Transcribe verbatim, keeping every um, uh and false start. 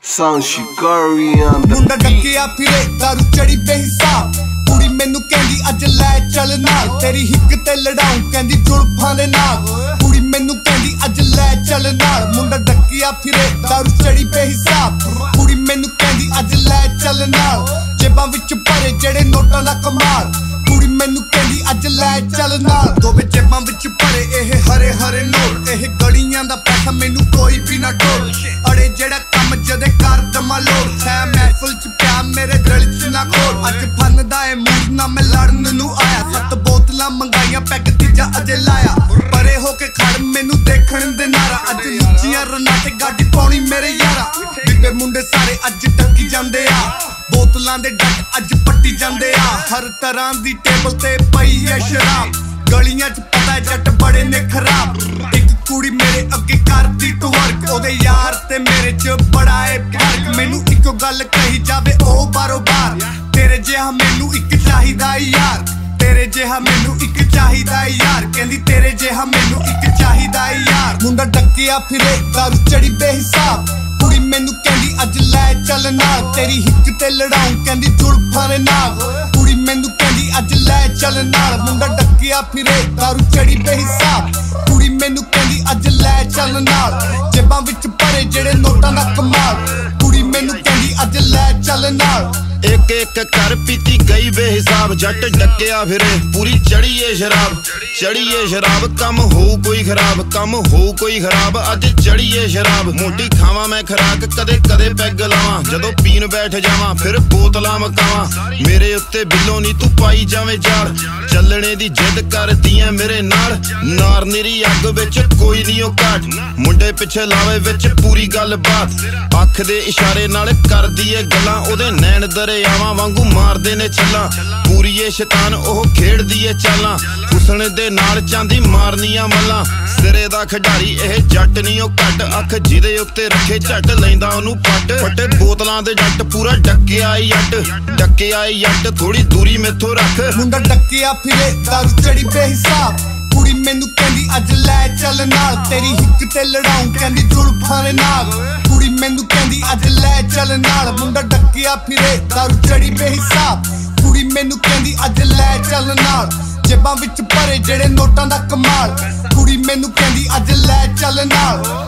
Sound Shikari on the ਮੁੰਡਾ ਡੱਕਿਆ ਫਿਰੇ ਦਾਰੂ ਚੜੀ ਬੇਹਿਸਾਬ ਕੁੜੀ ਮੈਨੂੰ ਕਹਿੰਦੀ ਅੱਜ ਲੈ ਚੱਲ ਨਾਲ ਤੇਰੀ ਹਿੱਕ ਤੇ ਲੜਾਉਂ ਕਹਿੰਦੀ ਜੁਲਫਾਂ ਦੇ ਨਾਲ ਕੁੜੀ ਮੈਨੂੰ ਕਹਿੰਦੀ ਅੱਜ ਲੈ ਚੱਲ ਨਾਲ ਮੁੰਡਾ ਡੱਕਿਆ ਫਿਰੇ ਦਾਰੂ ਚੜੀ ਬੇਹਿਸਾਬ ਕੁੜੀ ਮੈਨੂੰ ਕਹਿੰਦੀ ਅੱਜ ਲੈ ਚੱਲ ਨਾਲ ਜੇਬਾਂ ਵਿੱਚ ਭਰੇ ਜਿਹੜੇ ਨੋਟਾਂ ਦਾ ਕਮਾਲ ਕੁੜੀ ਮੈਨੂੰ ਕਹਿੰਦੀ ਅੱਜ ਲੈ ਚੱਲ ਨਾਲ ਦੋਵੇਂ ਜੇਬਾਂ ਵਿੱਚ ਭਰੇ ਇਹ ਹਰੇ ਹਰੇ ਨੋਟ ਇਹ ਗਲੀਆਂ ਦਾ ਪੈਸਾ ਮੈਨੂੰ ਕੋਈ ਵੀ ਨਾ ਢੋਲ ਅੜੇ ਜਿਹੜਾ ਕੰਮ ਜਦੇ ਕਰ ਦਮਾ ਲੋੜ ਹੈ ਮਹਿਫਲ ਚ ਪਿਆ ਮੇਰੇ ਦਿਲ ਚ ਨਾ ਖੋਲ ਅੱਜ ਫਨਦਾ ਏ ਮੂਡ ਨਾ ਮੈਂ ਲੜਨ ਨੂੰ ਆਇਆ ਸੱਤ ਬੋਤਲਾਂ ਮੰਗਾਈਆਂ ਪੈਗ ਤੀਜਾ ਅਜੇ ਲਾਇਆ ਪਰੇ ਹੋ ਕੇ ਖੜ ਮੈਨੂੰ ਦੇਖਣ ਦੇ ਨਾਰਾ ਅੱਜ ਲੁੱਚੀਆਂ ਰਨਾਂ ਤੇ ਗਾਡੀ ਪਾਉਣੀ ਮੇਰੇ ਯਾਰਾ ਬੀਬੇ ਮੁੰਡੇ ਸਾਰੇ ਅੱਜ ਟੱਕੀ ਜਾਂਦੇ ਆ ਬੋਤਲਾਂ ਦੇ ਡੱਕ ਅੱਜ ਪੱਟੀ ਜਾਂਦੇ ਆ ਹਰ ਤਰ੍ਹਾਂ ਦੀ ਟੇਬਲ ਤੇ ਪਈ ਐ ਸ਼ਰਾਬ ਗਲੀਆਂ ਚ ਪਤਾ ਜੱਟ ਬੜੇ ਨੇ ਖਰਾਬ ਇੱਕ ਕੁੜੀ ਮੇਰੇ ਅੱਗੇ ਕਰਦੀ ਟਵਰਕ ਉਹਦੇ ਯਾਰ ਤੇ ਮੇਰੇ ਚ ਬੜਾ ਏ ਫਰਕ ਮੈਨੂੰ ਇੱਕੋ ਗੱਲ ਕਹੀ ਜਾਵੇ ਉਹ ਬਾਰੋ ਬਾਰ ਤੇਰੇ ਜਿਹਾ ਮੈਨੂੰ ਇੱਕ ਚਾਹੀਦਾ ਯਾਰ ਤੇਰੇ ਜਿਹਾ ਮੈਨੂੰ ਇੱਕ ਚਾਹੀਦਾ ਯਾਰ ਕਹਿੰਦੀ ਤੇਰੇ ਜਿਹਾ ਮੈਨੂੰ ਇੱਕ ਚਾਹੀਦਾ ਯਾਰ ਮੁੰਡਾ ਡੱਕਿਆ ਫਿਰੇ ਦਾਰੂ ਚੜੀ ਬੇਹਿਸਾਬ ਕੁੜੀ ਮੈਨੂੰ ਕਹਿੰਦੀ ਅੱਜ ਲੈ ਚੱਲ ਨਾਲ ਤੇਰੀ ਹਿੱਕ ਤੇ ਲੜਾਉਂ ਕਹਿੰਦੀ ਜੁਲਫਾਂ ਦੇ ਨਾਲ ਕੁੜੀ ਮੈਨੂੰ ਕਹਿੰਦੀ ਅੱਜ ਲੈ ਚੱਲ ਨਾਲ ਮੁੰਡਾ ਡੱਕਿਆ ਫਿਰੇ ਦਾਰੂ ਚੜੀ ਬੇਹਿਸਾਬ ਕੁੜੀ ਮੈਨੂੰ ਕਹਿੰਦੀ ਅੱਜ ਲੈ ਚੱਲ ਨਾਲ ਜੇਬਾਂ ਵਿੱਚ ਭਰੇ ਜਿਹੜੇ ਨੋਟਾਂ ਦਾ ਕਮਾਲ ਕੁੜੀ ਮੈਨੂੰ ਕਹਿੰਦੀ ਅੱਜ ਲੈ ਚੱਲ ਨਾਲ ਇੱਕ ਇੱਕ ਕਰ ਪੀਤੀ ਗਈ ਬੇਹਿਸਾਬ ਜੱਟ ਡੱਕਿਆ ਫਿਰੇ ਪੂਰੀ ਚੜੀ ਏ ਸ਼ਰਾਬ ਚੜੀ ਏ ਸ਼ਰਾਬ ਕੰਮ ਹੋਊ ਕੋਈ ਖਰਾਬ ਕੰਮ ਹੋਊ ਕੋਈ ਖਰਾਬ ਅੱਜ ਚੜੀ ਏ ਸ਼ਰਾਬ ਮੋਟੀ ਖਾਵਾਂ ਮੈਂ ਖਰਾਕ ਕਦੇ ਕਦੇ ਪੈਗ ਲਾਵਾਂ ਜਦੋਂ ਪੀਣ ਬੈਠ ਜਾਵਾਂ ਫਿਰ ਬੋਤਲਾਂ ਮਕਾਵਾਂ ਮੇਰੇ ਉੱਤੇ ਬਿੱਲੋਂ ਨੀ ਤੂੰ ਪਾਈ ਜਾਵੇਂ ਜਾਲ ਚੱਲਣੇ ਦੀ ਜਿੱਦ ਕਰਦੀ ਐ ਮੇਰੇ ਨਾਲ ਨਾਰ ਨੀਰੀ ਅੱਗ ਵਿੱਚ ਕੋਈ ਨੀ ਉਹ ਘਾਟ ਮੁੰਡੇ ਪਿੱਛੇ ਲਾਵੇ ਵਿੱਚ ਪੂਰੀ ਗੱਲ ਬਾਤ ਅੱਖ ਦੇ ਇਸ਼ਾਰੇ ਨਾਲ ਕਰਦੀ ਏ ਗੱਲਾਂ ਉਹਦੇ ਨੈਣ ਦਰਿਆਵਾਂ ਵਾਂਗੂ ਮਾਰਦੇ ਨੇ ਛੱਲਾਂ ਪੂਰੀ ਏ ਸ਼ੈਤਾਨ ਉਹ ਖੇਡਦੀ ਏ ਚਾਲਾਂ ਹੁਸਨ ਦੇ ਨਾਲ ਚਾਂਦੀ ਮਾਰਨੀਆਂ ਮੱਲਾਂ ਸਿਰੇ ਦਾ ਖਿਡਾਰੀ ਇਹ ਜੱਟ ਨੀ ਉਹ ਘੱਟ ਅੱਖ ਜਿਹਦੇ ਉੱਤੇ ਰੱਖੇ ਝੱਟ ਲੈਂਦਾ ਉਹਨੂੰ ਪੱਟ ਫੱਟੇ ਬੋਤਲਾਂ ਦੇ ਜੱਟ ਪੂਰਾ ਡੱਕਿਆ ਈ ਅੱਟ ਡੱਕਿਆ ਈ ਅੱਟ ਥੋੜੀ ਦੂਰੀ ਮੈਥੋਂ ਰੱਖ ਮੁੰਡਾ ਡੱਕਿਆ ਫਿਰੇ ਦਾਰੂ ਚੜੀ ਬੇਹਿਸਾਬ ਕੁੜੀ ਮੈਨੂੰ ਕਹਿੰਦੀ ਅੱਜ ਲੈ ਚੱਲ ਨਾਲ ਤੇਰੀ ਹਿੱਕ ਤੇ ਲੜਾਉਂ ਕਹਿੰਦੀ ਜੁਲਫਾਂ ਦੇ ਨਾਲ ਕੁੜੀ ਮੈਨੂੰ ਕਹਿੰਦੀ ਅੱਜ ਲੈ ਚੱਲ ਨਾਲ ਮੁੰਡਾ ਡੱਕਿਆ ਫਿਰੇ ਦਾਰੂ ਚੜੀ ਬੇਹਿਸਾਬ ਕੁੜੀ ਮੈਨੂੰ ਕਹਿੰਦੀ ਅੱਜ ਲੈ ਚੱਲ ਨਾਲ ਜੇਬਾਂ ਵਿੱਚ ਭਰੇ ਜਿਹੜੇ ਨੋਟਾਂ ਦਾ ਕਮਾਲ ਕੁੜੀ ਮੈਨੂੰ ਕਹਿੰਦੀ ਅੱਜ ਲੈ ਚੱਲ ਨਾਲ